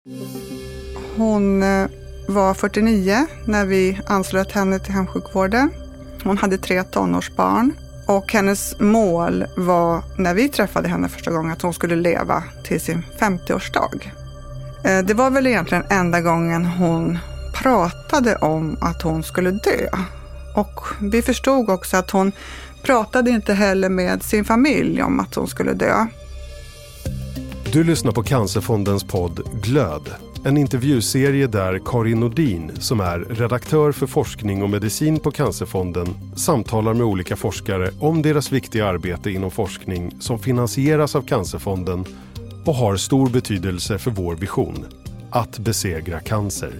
Hon var 49 när vi anslöt henne till hemsjukvården. Hon hade 3 tonårsbarn. Och hennes mål var, när vi träffade henne första gången, att hon skulle leva till sin 50-årsdag. Det var väl egentligen enda gången hon pratade om att hon skulle dö. Och vi förstod också att hon pratade inte heller med sin familj om att hon skulle dö. Du lyssnar på Cancerfondens podd Glöd. En intervjuserie där Karin Nordin, som är redaktör för forskning och medicin på Cancerfonden, samtalar med olika forskare om deras viktiga arbete inom forskning som finansieras av Cancerfonden och har stor betydelse för vår vision, att besegra cancer.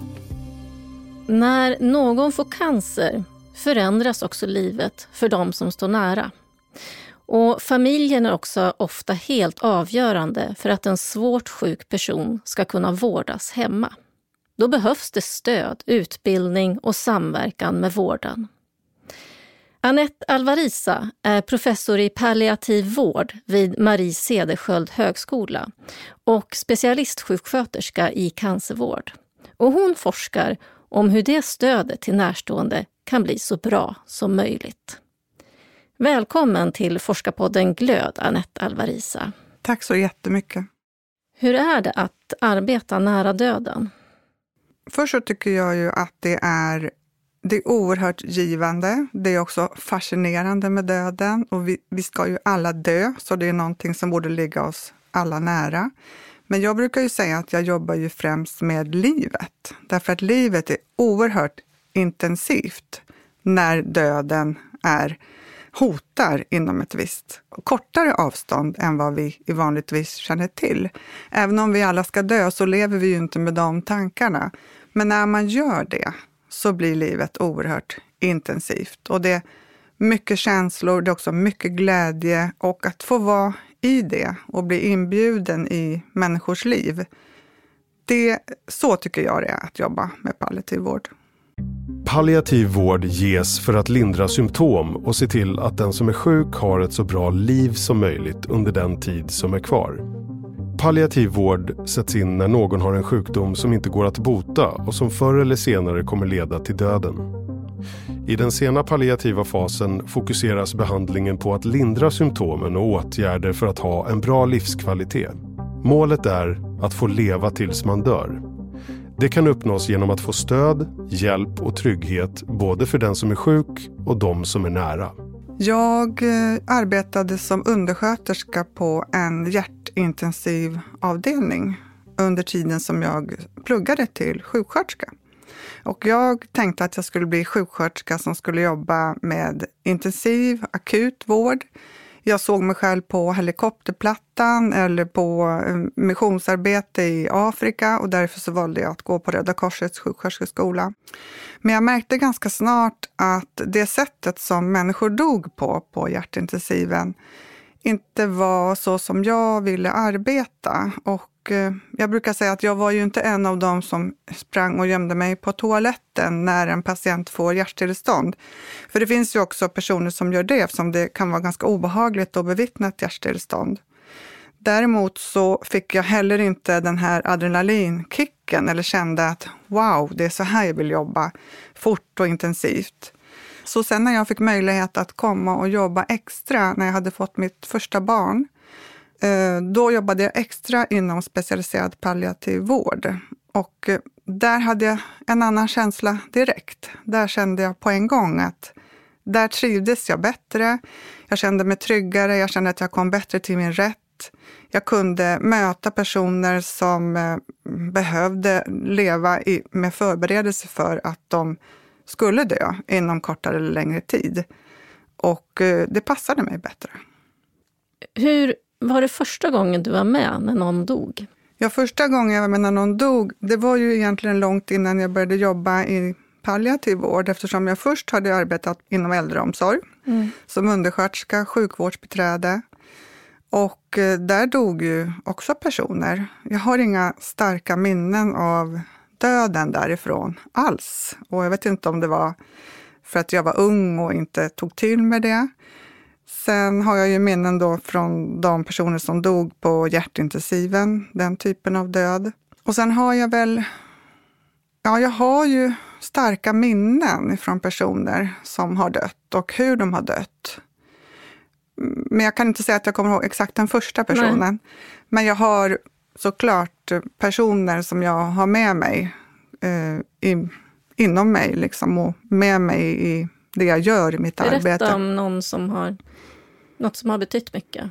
När någon får cancer förändras också livet för de som står nära. Och familjen är också ofta helt avgörande för att en svårt sjuk person ska kunna vårdas hemma. Då behövs det stöd, utbildning och samverkan med vården. Anette Alvarisa är professor i palliativ vård vid Marie Cederschiöld högskola och specialistsjuksköterska i cancervård. Och hon forskar om hur det stödet till närstående kan bli så bra som möjligt. Välkommen till Forskarpodden Glöd, Anette Alvarisa. Tack så jättemycket. Hur är det att arbeta nära döden? Först så tycker jag ju att det är oerhört givande. Det är också fascinerande med döden. Och vi ska ju alla dö, så det är någonting som borde ligga oss alla nära. Men jag brukar ju säga att jag jobbar ju främst med livet. Därför att livet är oerhört intensivt när döden hotar inom ett visst kortare avstånd än vad vi vanligtvis känner till. Även om vi alla ska dö så lever vi ju inte med de tankarna. Men när man gör det så blir livet oerhört intensivt. Och det är mycket känslor, det är också mycket glädje, och att få vara i det och bli inbjuden i människors liv. Så tycker jag det är att jobba med palliativ vård. Palliativ vård ges för att lindra symptom och se till att den som är sjuk har ett så bra liv som möjligt under den tid som är kvar. Palliativ vård sätts in när någon har en sjukdom som inte går att bota och som förr eller senare kommer leda till döden. I den sena palliativa fasen fokuseras behandlingen på att lindra symptomen och åtgärder för att ha en bra livskvalitet. Målet är att få leva tills man dör. Det kan uppnås genom att få stöd, hjälp och trygghet både för den som är sjuk och de som är nära. Jag arbetade som undersköterska på en hjärtintensiv avdelning under tiden som jag pluggade till sjuksköterska. Och jag tänkte att jag skulle bli sjuksköterska som skulle jobba med intensiv, akut vård. Jag såg mig själv på helikopterplattan eller på missionsarbete i Afrika, och därför så valde jag att gå på Röda Korsets sjuksköterskeskola. Men jag märkte ganska snart att det sättet som människor dog på hjärtintensiven inte var så som jag ville arbeta. Och jag brukar säga att jag var ju inte en av dem som sprang och gömde mig på toaletten när en patient får hjärtstillestånd. För det finns ju också personer som gör det, eftersom det kan vara ganska obehagligt att bevittna ett hjärtstillestånd. Däremot så fick jag heller inte den här adrenalinkicken eller kände att wow, det är så här jag vill jobba, fort och intensivt. Så sen när jag fick möjlighet att komma och jobba extra när jag hade fått mitt första barn, då jobbade jag extra inom specialiserad palliativ vård. Och där hade jag en annan känsla direkt. Där kände jag på en gång att där trivdes jag bättre. Jag kände mig tryggare, jag kände att jag kom bättre till min rätt. Jag kunde möta personer som behövde leva med förberedelse för att de skulle dö inom kortare eller längre tid. Och det passade mig bättre. Hur var det första gången du var med när någon dog? Ja, första gången jag var med när någon dog, det var ju egentligen långt innan jag började jobba i palliativ vård, eftersom jag först hade arbetat inom äldreomsorg som undersköterska, sjukvårdsbiträde. Och där dog ju också personer. Jag har inga starka minnen av döden därifrån alls. Och jag vet inte om det var för att jag var ung och inte tog till med det. Sen har jag ju minnen då från de personer som dog på hjärtintensiven, den typen av död. Och sen har jag väl, jag har ju starka minnen från personer som har dött och hur de har dött. Men jag kan inte säga att jag kommer ihåg exakt den första personen. Nej. Men jag har såklart personer som jag har med mig inom mig liksom, och med mig i det jag gör i mitt arbete. Berätta om något som har betytt mycket.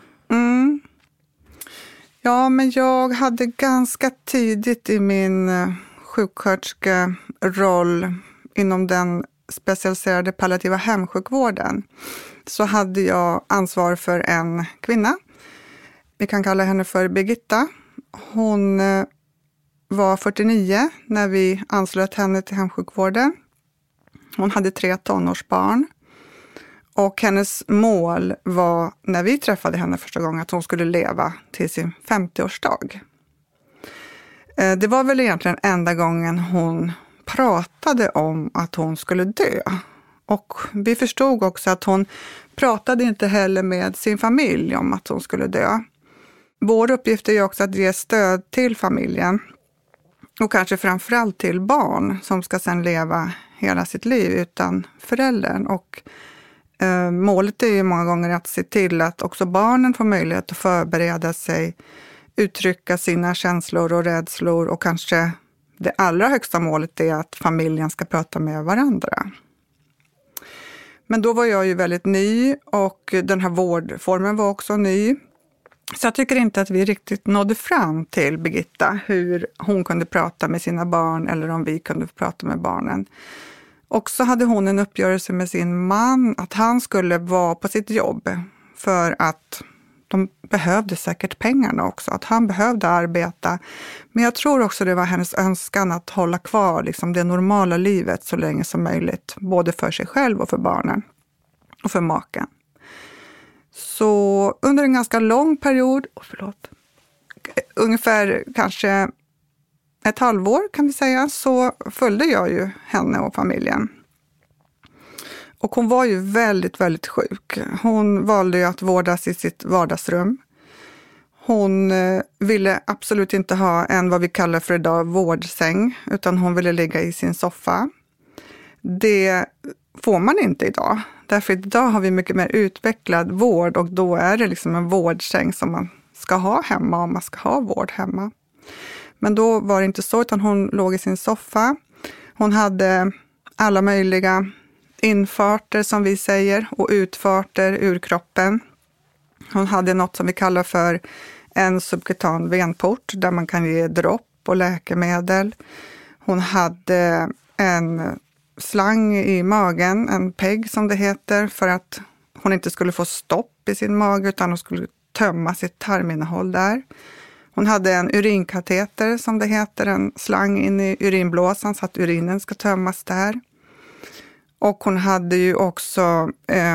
Ja, men jag hade ganska tidigt i min sjuksköterskeroll inom den specialiserade palliativa hemsjukvården så hade jag ansvar för en kvinna. Vi kan kalla henne för Birgitta. Hon var 49 när vi anslöt henne till hemsjukvården. Hon hade 3 tonårsbarn. Och hennes mål var, när vi träffade henne första gången, att hon skulle leva till sin 50-årsdag. Det var väl egentligen enda gången hon pratade om att hon skulle dö. Och vi förstod också att hon pratade inte heller med sin familj om att hon skulle dö. Vår uppgift är ju också att ge stöd till familjen. Och kanske framförallt till barn som ska sedan leva hela sitt liv utan föräldern. Och målet är ju många gånger att se till att också barnen får möjlighet att förbereda sig, uttrycka sina känslor och rädslor och kanske det allra högsta målet är att familjen ska prata med varandra. Men då var jag ju väldigt ny och den här vårdformen var också ny. Så jag tycker inte att vi riktigt nådde fram till Birgitta hur hon kunde prata med sina barn eller om vi kunde prata med barnen. Och så hade hon en uppgörelse med sin man att han skulle vara på sitt jobb för att de behövde säkert pengarna också, att han behövde arbeta. Men jag tror också det var hennes önskan att hålla kvar liksom det normala livet så länge som möjligt, både för sig själv och för barnen och för maken. Så under en ganska lång period, ungefär kanske ett halvår kan vi säga, så följde jag ju henne och familjen. Och hon var ju väldigt, väldigt sjuk. Hon valde ju att vårdas i sitt vardagsrum. Hon ville absolut inte ha en, vad vi kallar för idag, vårdsäng, utan hon ville ligga i sin soffa. Det får man inte idag. Därför idag har vi mycket mer utvecklad vård och då är det liksom en vårdsäng som man ska ha hemma om man ska ha vård hemma. Men då var det inte så, utan hon låg i sin soffa. Hon hade alla möjliga infarter som vi säger och utfarter ur kroppen. Hon hade något som vi kallar för en subkutan venport där man kan ge dropp och läkemedel. Hon hade en slang i magen, en PEG som det heter, för att hon inte skulle få stopp i sin mage utan hon skulle tömma sitt tarminnehåll där. Hon hade en urinkateter som det heter, en slang in i urinblåsan så att urinen ska tömmas där. Och hon hade ju också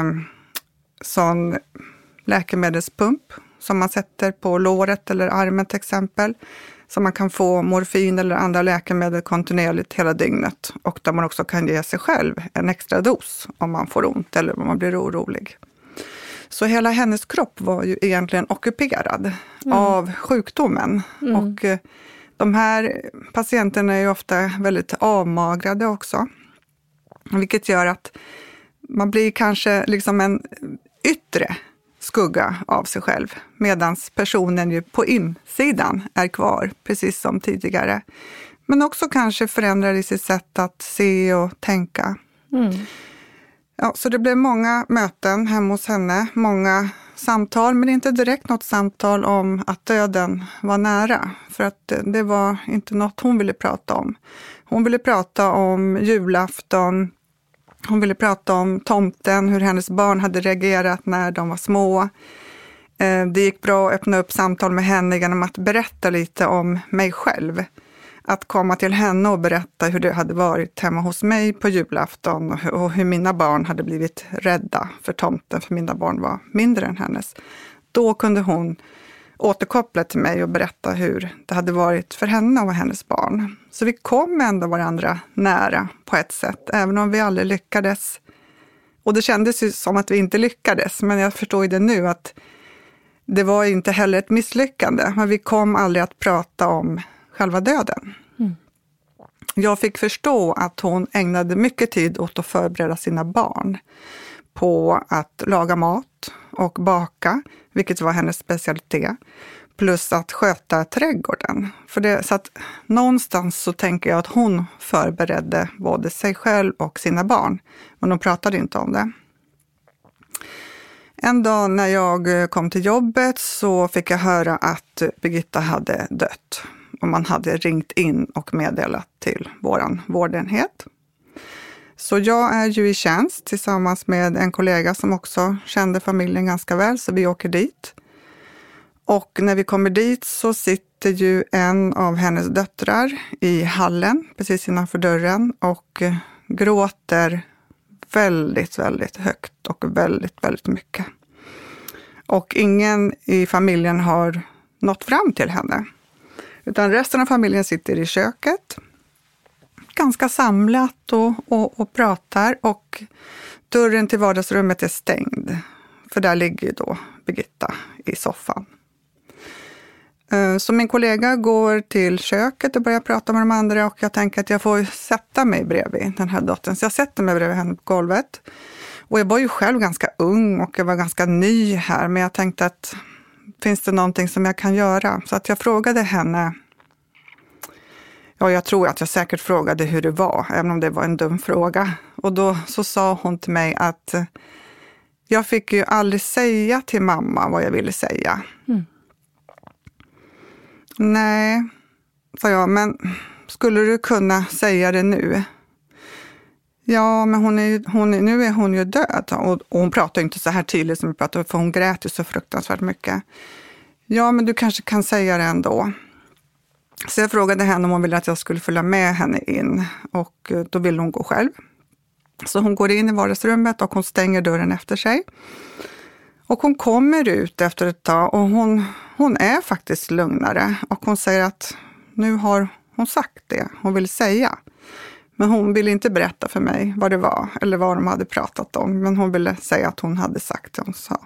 sån läkemedelspump som man sätter på låret eller armen till exempel. Så man kan få morfin eller andra läkemedel kontinuerligt hela dygnet. Och där man också kan ge sig själv en extra dos om man får ont eller om man blir orolig. Så hela hennes kropp var ju egentligen ockuperad av sjukdomen. Och de här patienterna är ju ofta väldigt avmagrade också. Vilket gör att man blir kanske liksom en yttre skugga av sig själv. Medan personen ju på insidan är kvar, precis som tidigare. Men också kanske förändrar i sitt sätt att se och tänka. Ja, så det blev många möten hemma hos henne, många samtal, men inte direkt något samtal om att döden var nära. För att det var inte något hon ville prata om. Hon ville prata om julafton, hon ville prata om tomten, hur hennes barn hade reagerat när de var små. Det gick bra att öppna upp samtal med henne genom att berätta lite om mig själv. Att komma till henne och berätta hur det hade varit hemma hos mig på julafton och hur mina barn hade blivit rädda för tomten, för mina barn var mindre än hennes. Då kunde hon återkoppla till mig och berätta hur det hade varit för henne och hennes barn. Så vi kom ändå varandra nära på ett sätt, även om vi aldrig lyckades. Och det kändes ju som att vi inte lyckades, men jag förstår ju det nu att det var inte heller ett misslyckande. Men vi kom aldrig att prata om själva döden. Jag fick förstå att hon ägnade mycket tid åt att förbereda sina barn på att laga mat och baka, vilket var hennes specialitet, plus att sköta trädgården. Så att någonstans så tänker jag att hon förberedde både sig själv och sina barn, men hon pratade inte om det. En dag när jag kom till jobbet så fick jag höra att Birgitta hade dött. Och man hade ringt in och meddelat till våran vårdenhet. Så jag är ju i tjänst tillsammans med en kollega som också kände familjen ganska väl, så vi åker dit. Och när vi kommer dit så sitter ju en av hennes döttrar i hallen precis innanför dörren och gråter väldigt, väldigt högt och väldigt, väldigt mycket. Och ingen i familjen har nått fram till henne. Utan resten av familjen sitter i köket, ganska samlat och pratar, och dörren till vardagsrummet är stängd. För där ligger ju då Birgitta i soffan. Så min kollega går till köket och börjar prata med de andra, och jag tänker att jag får sätta mig bredvid den här dottern. Så jag sätter mig bredvid henne på golvet. Och jag var ju själv ganska ung och jag var ganska ny här, men jag tänkte att finns det någonting som jag kan göra? Så att jag frågade henne, jag tror att jag säkert frågade hur det var, även om det var en dum fråga. Och då så sa hon till mig att jag fick ju aldrig säga till mamma vad jag ville säga. Nej, sa jag, men skulle du kunna säga det nu? Ja, men nu är hon ju död. Och hon pratar inte så här tydligt som vi pratar, för hon grät ju så fruktansvärt mycket. Ja, men du kanske kan säga det ändå. Så jag frågade henne om hon ville att jag skulle följa med henne in. Och då ville hon gå själv. Så hon går in i vardagsrummet och hon stänger dörren efter sig. Och hon kommer ut efter ett tag och hon är faktiskt lugnare. Och hon säger att nu har hon sagt det hon vill säga. Men hon ville inte berätta för mig vad det var eller vad de hade pratat om. Men hon ville säga att hon hade sagt det hon sa.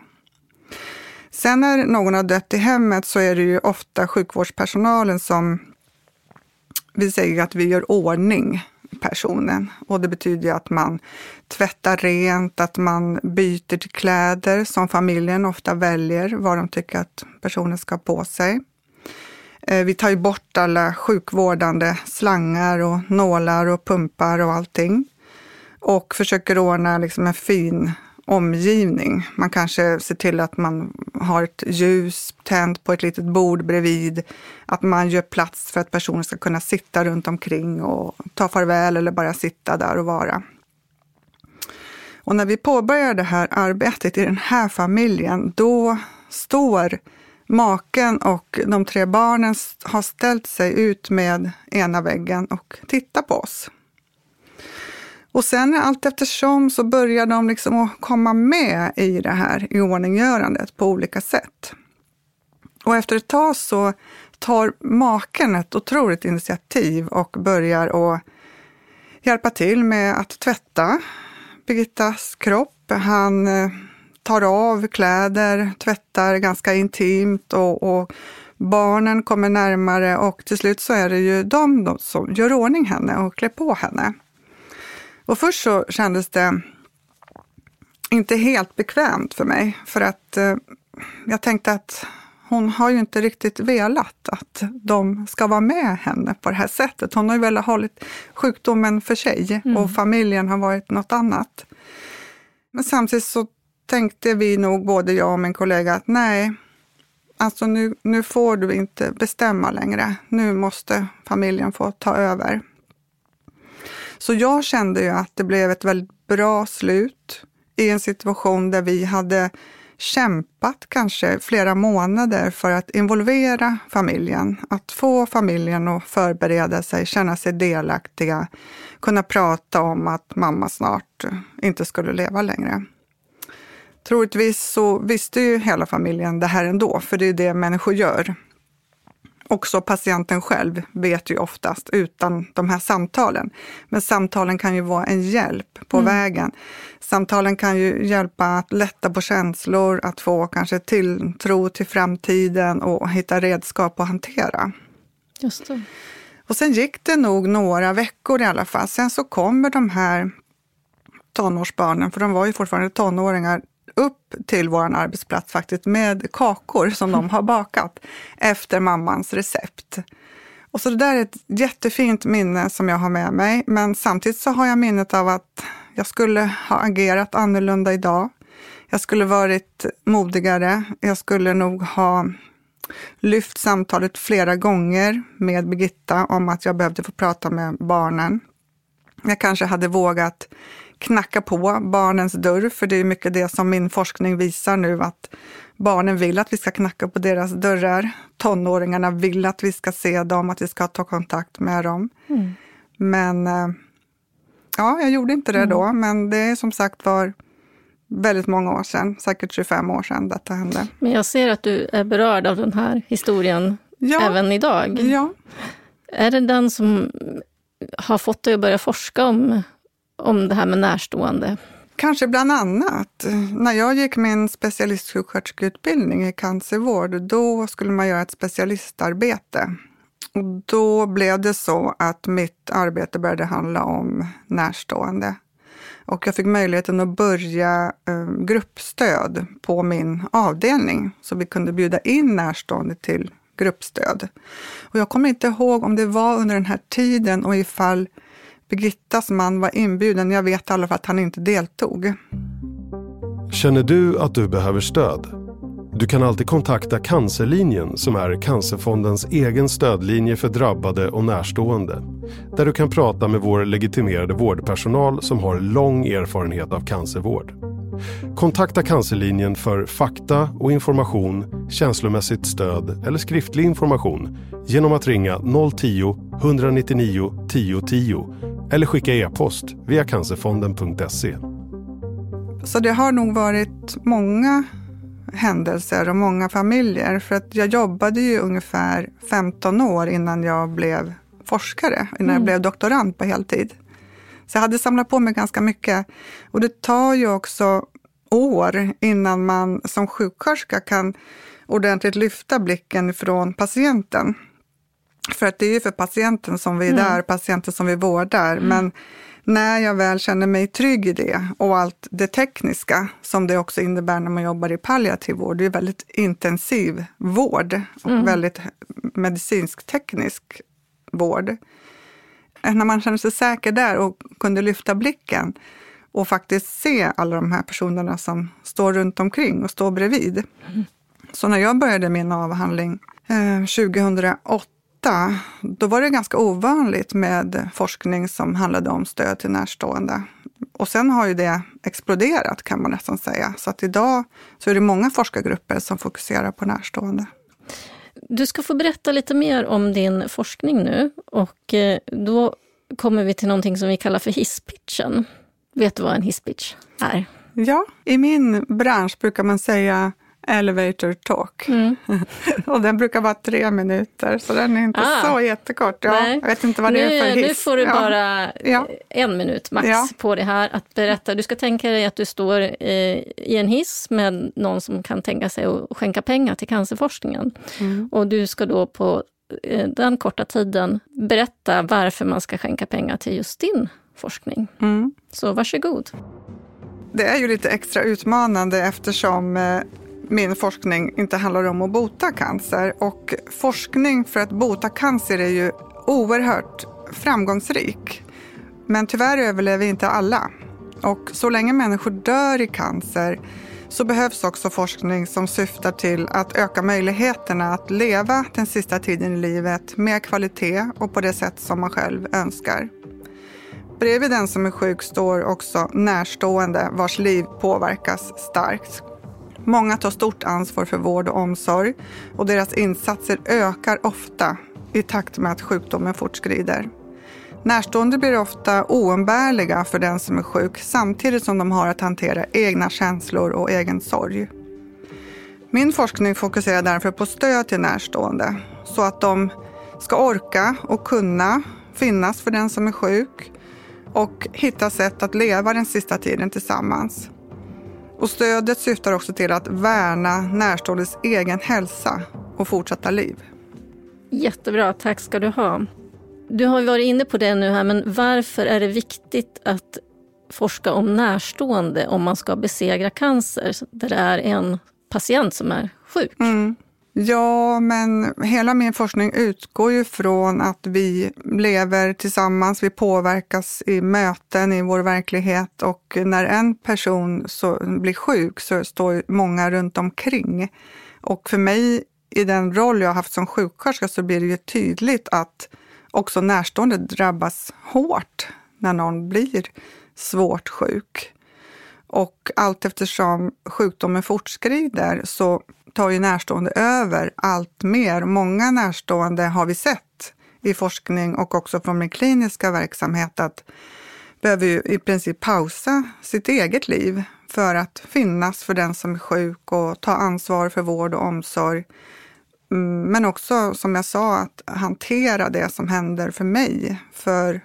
Sen när någon har dött i hemmet så är det ju ofta sjukvårdspersonalen som vill säga att vi gör ordning personen. Och det betyder ju att man tvättar rent, att man byter till kläder som familjen ofta väljer vad de tycker att personen ska ha på sig. Vi tar ju bort alla sjukvårdande slangar och nålar och pumpar och allting. Och försöker ordna liksom en fin omgivning. Man kanske ser till att man har ett ljus tänt på ett litet bord bredvid. Att man gör plats för att personen ska kunna sitta runt omkring och ta farväl eller bara sitta där och vara. Och när vi påbörjar det här arbetet i den här familjen, då står maken och de 3 barnen har ställt sig ut med ena väggen och tittar på oss. Och sen allt eftersom så börjar de liksom att komma med i det här i ordninggörandet på olika sätt. Och efter ett tag så tar maken ett otroligt initiativ och börjar att hjälpa till med att tvätta Birgittas kropp. Han tar av kläder, tvättar ganska intimt och barnen kommer närmare och till slut så är det ju de som gör ordning henne och klär på henne. Och först så kändes det inte helt bekvämt för mig för att jag tänkte att hon har ju inte riktigt velat att de ska vara med henne på det här sättet. Hon har ju väl hållit sjukdomen för sig och familjen har varit något annat. Men samtidigt så tänkte vi nog, både jag och min kollega, att nej, alltså nu får du inte bestämma längre. Nu måste familjen få ta över. Så jag kände ju att det blev ett väldigt bra slut i en situation där vi hade kämpat kanske flera månader för att involvera familjen. Att få familjen att förbereda sig, känna sig delaktiga, kunna prata om att mamma snart inte skulle leva längre. Troligtvis så visste ju hela familjen det här ändå, för det är det människor gör. Också patienten själv vet ju oftast utan de här samtalen. Men samtalen kan ju vara en hjälp på vägen. Samtalen kan ju hjälpa att lätta på känslor, att få kanske tilltro till framtiden och hitta redskap att hantera. Just det. Och sen gick det nog några veckor i alla fall. Sen så kommer de här tonårsbarnen, för de var ju fortfarande tonåringar, upp till vår arbetsplats faktiskt med kakor som de har bakat efter mammans recept. Och så det där är ett jättefint minne som jag har med mig, men samtidigt så har jag minnet av att jag skulle ha agerat annorlunda idag. Jag skulle varit modigare, jag skulle nog ha lyft samtalet flera gånger med Birgitta om att jag behövde få prata med barnen. Jag kanske hade vågat knacka på barnens dörr, för det är mycket det som min forskning visar nu, att barnen vill att vi ska knacka på deras dörrar. Tonåringarna vill att vi ska se dem, att vi ska ta kontakt med dem. Men ja, jag gjorde inte det då, men det är som sagt var väldigt många år sedan, säkert 25 år sedan detta hände. Men jag ser att du är berörd av den här historien även idag. Ja. Är det den som har fått dig att börja forska om det här med närstående? Kanske bland annat. När jag gick min specialistsjuksköterskeutbildning i cancervård, då skulle man göra ett specialistarbete. Och då blev det så att mitt arbete började handla om närstående. Och jag fick möjligheten att börja gruppstöd på min avdelning. Så vi kunde bjuda in närstående till gruppstöd. Och jag kommer inte ihåg om det var under den här tiden och ifall Birgittas man var inbjuden. Jag vet i alla fall att han inte deltog. Känner du att du behöver stöd? Du kan alltid kontakta Cancerlinjen, som är Cancerfondens egen stödlinje för drabbade och närstående. Där du kan prata med vår legitimerade vårdpersonal som har lång erfarenhet av cancervård. Kontakta Cancerlinjen för fakta och information, känslomässigt stöd eller skriftlig information genom att ringa 010-199 1010 eller skicka e-post via cancerfonden.se. Så det har nog varit många händelser och många familjer, för att jag jobbade ju ungefär 15 år innan jag blev forskare, innan jag blev doktorand på heltid. Så jag hade samlat på mig ganska mycket, och det tar ju också år innan man som sjuksköterska kan ordentligt lyfta blicken från patienten. För att det är ju för patienten som vi är där, patienten som vi vårdar, men när jag väl känner mig trygg i det och allt det tekniska som det också innebär när man jobbar i palliativ vård, det är väldigt intensiv vård och väldigt medicinsk-teknisk vård. När man känner sig säker där och kunde lyfta blicken och faktiskt se alla de här personerna som står runt omkring och står bredvid. Så när jag började min avhandling 2008, då var det ganska ovanligt med forskning som handlade om stöd till närstående. Och sen har ju det exploderat, kan man nästan säga. Så att idag så är det många forskargrupper som fokuserar på närstående. Du ska få berätta lite mer om din forskning nu, och då kommer vi till någonting som vi kallar för hisspitchen. Vet du vad en hisspitch är? Ja, i min bransch brukar man säga elevator talk. Och den brukar vara 3 minuter, så den är inte så jättekort. Ja, jag vet inte vad det är för hiss. Nu får du bara 1 minut max på det här att berätta. Du ska tänka dig att du står i en hiss med någon som kan tänka sig att skänka pengar till cancerforskningen. Och du ska då på den korta tiden berätta varför man ska skänka pengar till just din forskning. Så varsågod. Det är ju lite extra utmanande eftersom min forskning inte handlar om att bota cancer. Och forskning för att bota cancer är ju oerhört framgångsrik. Men tyvärr överlever inte alla. Och så länge människor dör i cancer så behövs också forskning som syftar till att öka möjligheterna att leva den sista tiden i livet med kvalitet och på det sätt som man själv önskar. Bredvid den som är sjuk står också närstående vars liv påverkas starkt. Många tar stort ansvar för vård och omsorg, och deras insatser ökar ofta i takt med att sjukdomen fortskrider. Närstående blir ofta oumbärliga för den som är sjuk, samtidigt som de har att hantera egna känslor och egen sorg. Min forskning fokuserar därför på stöd till närstående, så att de ska orka och kunna finnas för den som är sjuk och hitta sätt att leva den sista tiden tillsammans. Och stödet syftar också till att värna närståendes egen hälsa och fortsatta liv. Jättebra, tack ska du ha. Du har varit inne på det nu här, men varför är det viktigt att forska om närstående om man ska besegra cancer där det är en patient som är sjuk? Ja, men hela min forskning utgår ju från att vi lever tillsammans, vi påverkas i möten i vår verklighet, och när en person blir sjuk så står många runt omkring. Och för mig, i den roll jag har haft som sjuksköterska, så blir det ju tydligt att också närstående drabbas hårt när någon blir svårt sjuk. Och allt eftersom sjukdomen fortskrider så tar ju närstående över allt mer. Många närstående har vi sett i forskning och också från min kliniska verksamhet att behöver ju i princip pausa sitt eget liv för att finnas för den som är sjuk och ta ansvar för vård och omsorg. Men också, som jag sa, att hantera det som händer för mig. För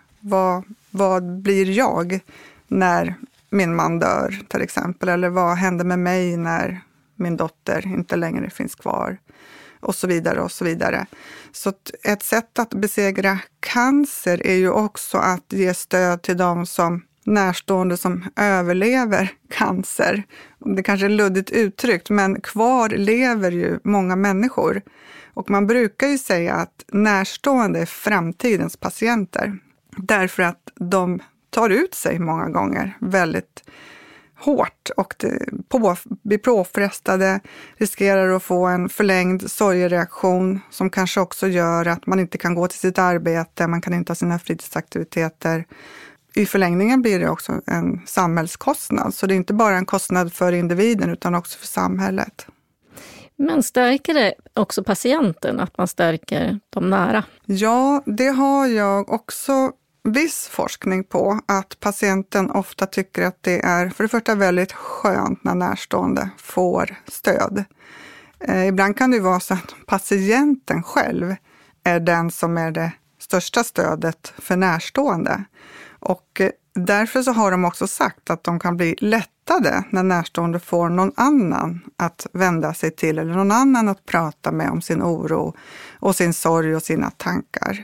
vad blir jag när min man dör till exempel? Eller vad händer med mig när min dotter inte längre finns kvar? Och så vidare och så vidare. Så ett sätt att besegra cancer är ju också att ge stöd till de som närstående som överlever cancer. Det kanske är luddigt uttryckt, men kvar lever ju många människor. Och man brukar ju säga att närstående är framtidens patienter. Därför att de tar ut sig många gånger väldigt hårt och blir påfrestade, riskerar att få en förlängd sorgereaktion som kanske också gör att man inte kan gå till sitt arbete, man kan inte ha sina fritidsaktiviteter. I förlängningen blir det också en samhällskostnad, så det är inte bara en kostnad för individen utan också för samhället. Men stärker det också patienten att man stärker de nära? Ja, det har jag också viss forskning på, att patienten ofta tycker att det är för det första väldigt skönt när närstående får stöd. Ibland kan det vara så att patienten själv är den som är det största stödet för närstående. Och därför så har de också sagt att de kan bli lättade när närstående får någon annan att vända sig till eller någon annan att prata med om sin oro och sin sorg och sina tankar.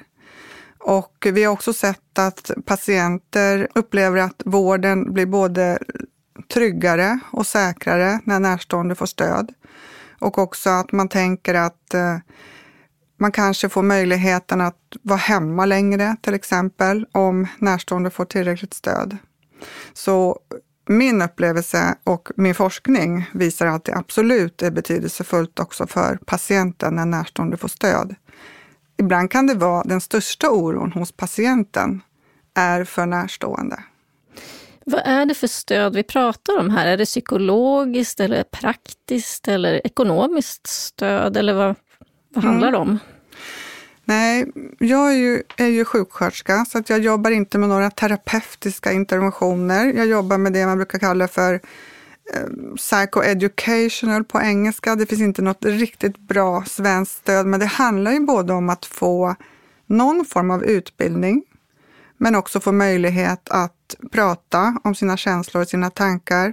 Och vi har också sett att patienter upplever att vården blir både tryggare och säkrare när närstående får stöd. Och också att man tänker att man kanske får möjligheten att vara hemma längre till exempel om närstående får tillräckligt stöd. Så min upplevelse och min forskning visar att det absolut är betydelsefullt också för patienten när närstående får stöd. Ibland kan det vara den största oron hos patienten är för närstående. Vad är det för stöd vi pratar om här? Är det psykologiskt eller praktiskt eller ekonomiskt stöd eller vad handlar det om? Nej, jag är ju sjuksköterska så att jag jobbar inte med några terapeutiska interventioner. Jag jobbar med det man brukar kalla för psychoeducational på engelska. Det finns inte något riktigt bra svenskt stöd, men det handlar ju både om att få någon form av utbildning men också få möjlighet att prata om sina känslor och sina tankar.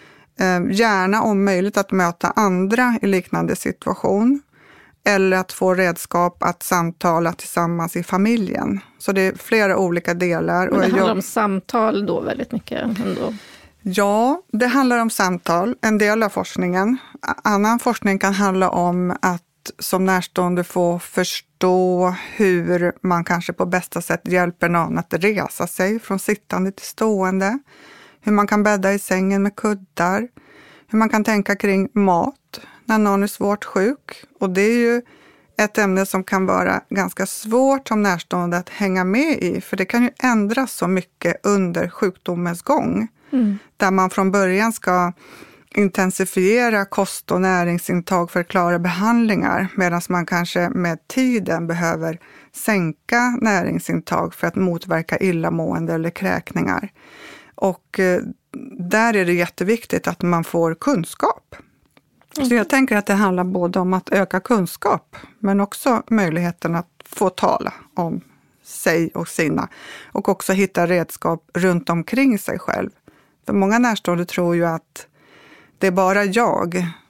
Gärna om möjligt att möta andra i liknande situation eller att få redskap att samtala tillsammans i familjen. Så det är flera olika delar. Men det handlar om samtal då väldigt mycket ändå? Ja, det handlar om samtal, en del av forskningen. Annan forskning kan handla om att som närstående få förstå hur man kanske på bästa sätt hjälper någon att resa sig från sittande till stående. Hur man kan bädda i sängen med kuddar. Hur man kan tänka kring mat när någon är svårt sjuk. Och det är ju ett ämne som kan vara ganska svårt som närstående att hänga med i. För det kan ju ändras så mycket under sjukdomens gång. Där man från början ska intensifiera kost- och näringsintag för att klara behandlingar. Medan man kanske med tiden behöver sänka näringsintag för att motverka illamående eller kräkningar. Och där är det jätteviktigt att man får kunskap. Så jag tänker att det handlar både om att öka kunskap men också möjligheten att få tala om sig och sina. Och också hitta redskap runt omkring sig själv. För många närstående tror ju att det är bara jag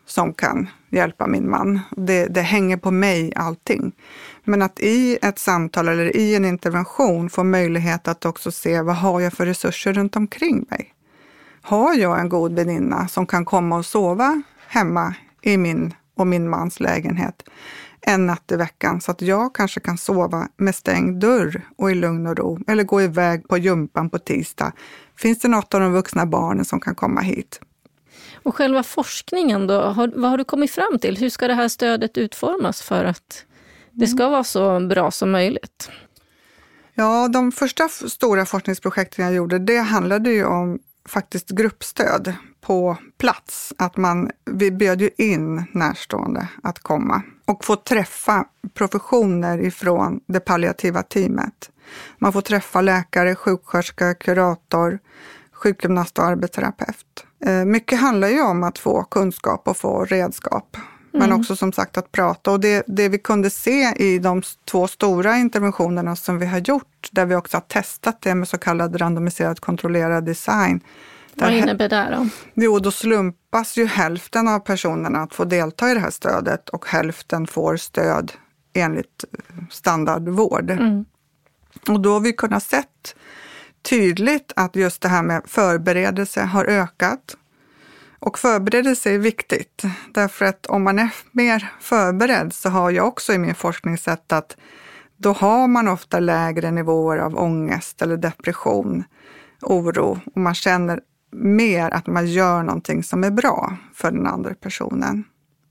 som kan hjälpa min man. Det hänger på mig allting. Men att i ett samtal eller i en intervention få möjlighet att också se vad har jag för resurser runt omkring mig. Har jag en god väninna som kan komma och sova hemma i min och min mans lägenhet en natt i veckan så att jag kanske kan sova med stängd dörr och i lugn och ro eller gå iväg på gympan på tisdag. Finns det något av de vuxna barnen som kan komma hit? Och själva forskningen då, vad har du kommit fram till? Hur ska det här stödet utformas för att det ska vara så bra som möjligt? Ja, de första stora forskningsprojekten jag gjorde, det handlade ju om faktiskt gruppstöd på plats. Att vi bjöd ju in närstående att komma och få träffa professioner ifrån det palliativa teamet. Man får träffa läkare, sjuksköterska, kurator, sjukgymnast och arbetsterapeut. Mycket handlar ju om att få kunskap och få redskap. Men också som sagt att prata. Och det vi kunde se i de 2 stora interventionerna som vi har gjort, där vi också har testat det med så kallad randomiserad kontrollerad design. Vad innebär det då? Jo, då slumpas ju hälften av personerna att få delta i det här stödet och hälften får stöd enligt standardvård. Och då har vi kunnat sett tydligt att just det här med förberedelse har ökat. Och förberedelse är viktigt, därför att om man är mer förberedd så har jag också i min forskning sett att då har man ofta lägre nivåer av ångest eller depression, oro, och man känner mer att man gör någonting som är bra för den andra personen.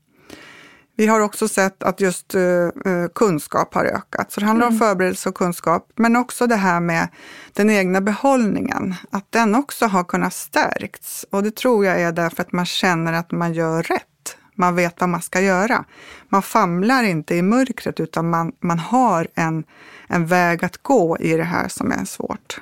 Vi har också sett att just kunskap har ökat. Så det handlar om förberedelse och kunskap. Men också det här med den egna behållningen. Att den också har kunnat stärkts. Och det tror jag är därför att man känner att man gör rätt. Man vet vad man ska göra. Man famlar inte i mörkret utan man har en väg att gå i det här som är svårt.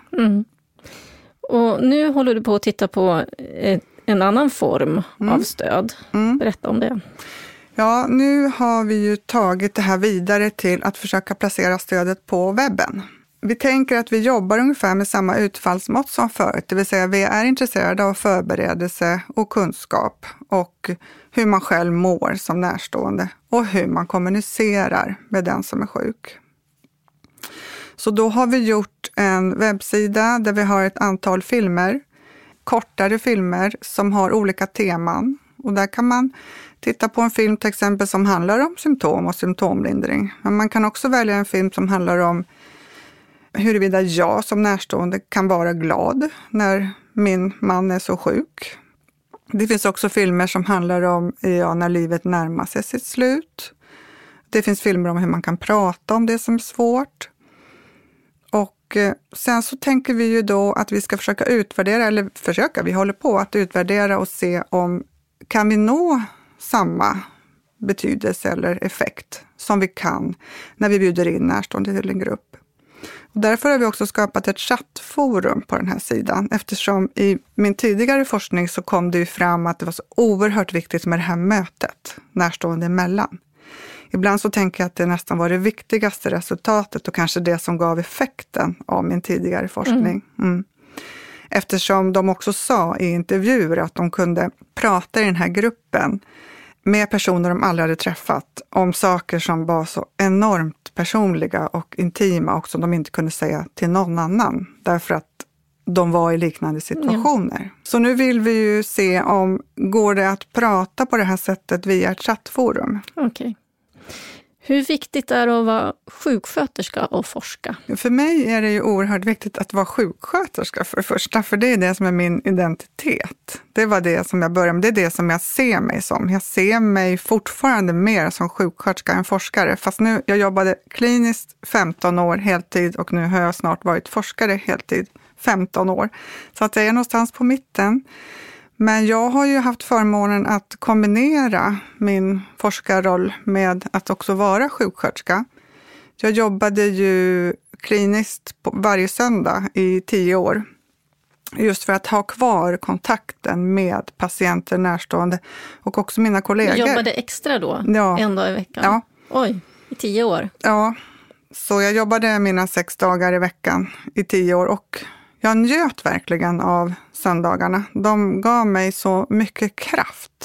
Och nu håller du på att titta på en annan form av stöd. Berätta om det. Ja, nu har vi ju tagit det här vidare till att försöka placera stödet på webben. Vi tänker att vi jobbar ungefär med samma utfallsmått som förut, det vill säga vi är intresserade av förberedelse och kunskap och hur man själv mår som närstående och hur man kommunicerar med den som är sjuk. Så då har vi gjort en webbsida där vi har ett antal filmer, kortare filmer som har olika teman. Och där kan man titta på en film till exempel som handlar om symptom och symptomlindring. Men man kan också välja en film som handlar om huruvida jag som närstående kan vara glad när min man är så sjuk. Det finns också filmer som handlar om när livet närmar sig sitt slut. Det finns filmer om hur man kan prata om det som är svårt. Och sen så tänker vi ju då att vi ska försöka utvärdera, vi håller på att utvärdera och se om kan vi nå samma betydelse eller effekt som vi kan när vi bjuder in närstående till en grupp. Och därför har vi också skapat ett chattforum på den här sidan, eftersom i min tidigare forskning så kom det ju fram att det var så oerhört viktigt med det här mötet närstående emellan. Ibland så tänker jag att det nästan var det viktigaste resultatet och kanske det som gav effekten av min tidigare forskning. Eftersom de också sa i intervjuer att de kunde prata i den här gruppen med personer de aldrig hade träffat om saker som var så enormt personliga och intima och som de inte kunde säga till någon annan därför att de var i liknande situationer. Så nu vill vi ju se om går det att prata på det här sättet via ett chattforum. Okej. Hur viktigt är det att vara sjuksköterska och forska? För mig är det ju oerhört viktigt att vara sjuksköterska för det första, för det är det som är min identitet. Det var det som jag började med, det är det som jag ser mig som. Jag ser mig fortfarande mer som sjuksköterska än forskare, fast nu jag jobbade kliniskt 15 år heltid och nu har jag snart varit forskare heltid 15 år. Så att jag är någonstans på mitten. Men jag har ju haft förmånen att kombinera min forskarroll med att också vara sjuksköterska. Jag jobbade ju kliniskt varje söndag i 10 år. Just för att ha kvar kontakten med patienter, närstående och också mina kollegor. Du jobbade extra då? Ja. En dag i veckan? Ja. Oj, i 10 år? Ja, så jag jobbade mina 6 dagar i veckan i 10 år och jag njöt verkligen av söndagarna. De gav mig så mycket kraft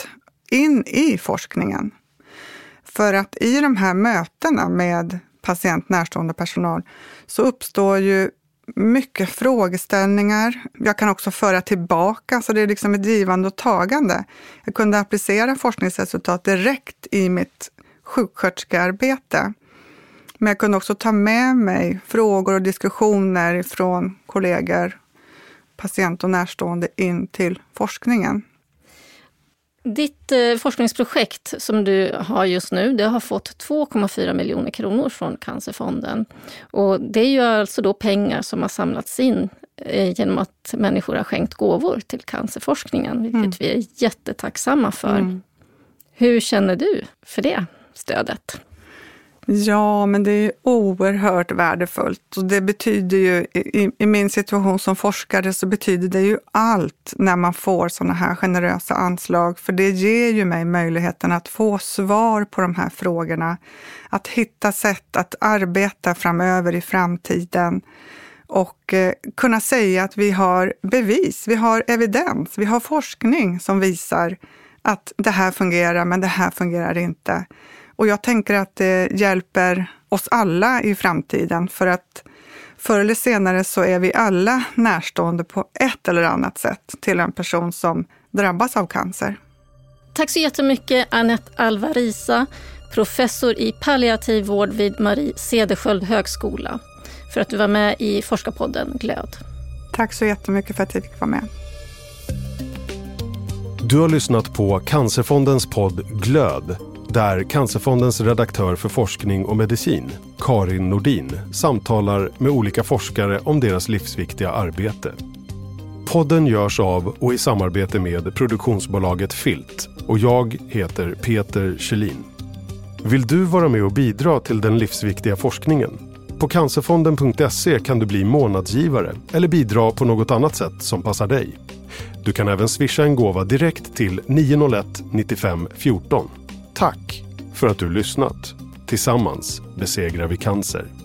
in i forskningen. För att i de här mötena med patient närstående personal så uppstår ju mycket frågeställningar. Jag kan också föra tillbaka, så det är liksom ett givande och tagande. Jag kunde applicera forskningsresultat direkt i mitt sjuksköterskearbete. Men jag kunde också ta med mig frågor och diskussioner från kollegor, patient och närstående in till forskningen. Ditt forskningsprojekt som du har just nu, det har fått 2,4 miljoner kronor från Cancerfonden. Och det är ju alltså då pengar som har samlats in genom att människor har skänkt gåvor till cancerforskningen, vilket vi är jättetacksamma för. Hur känner du för det stödet? Ja, men det är oerhört värdefullt. Och det betyder ju, i min situation som forskare så betyder det ju allt när man får sådana här generösa anslag. För det ger ju mig möjligheten att få svar på de här frågorna. Att hitta sätt att arbeta framöver i framtiden. Och kunna säga att vi har bevis, vi har evidens, vi har forskning som visar att det här fungerar men det här fungerar inte. Och jag tänker att det hjälper oss alla i framtiden, för att förr eller senare så är vi alla närstående på ett eller annat sätt till en person som drabbas av cancer. Tack så jättemycket Anette Alvarisa, professor i palliativ vård vid Marie Cederschiöld högskola, för att du var med i Forskarpodden Glöd. Tack så jättemycket för att jag fick vara med. Du har lyssnat på Cancerfondens podd Glöd, där Cancerfondens redaktör för forskning och medicin, Karin Nordin, samtalar med olika forskare om deras livsviktiga arbete. Podden görs av och i samarbete med produktionsbolaget Filt, och jag heter Peter Kjellin. Vill du vara med och bidra till den livsviktiga forskningen? På cancerfonden.se kan du bli månadsgivare eller bidra på något annat sätt som passar dig. Du kan även swisha en gåva direkt till 901 95 14. Tack för att du lyssnat. Tillsammans besegrar vi cancer.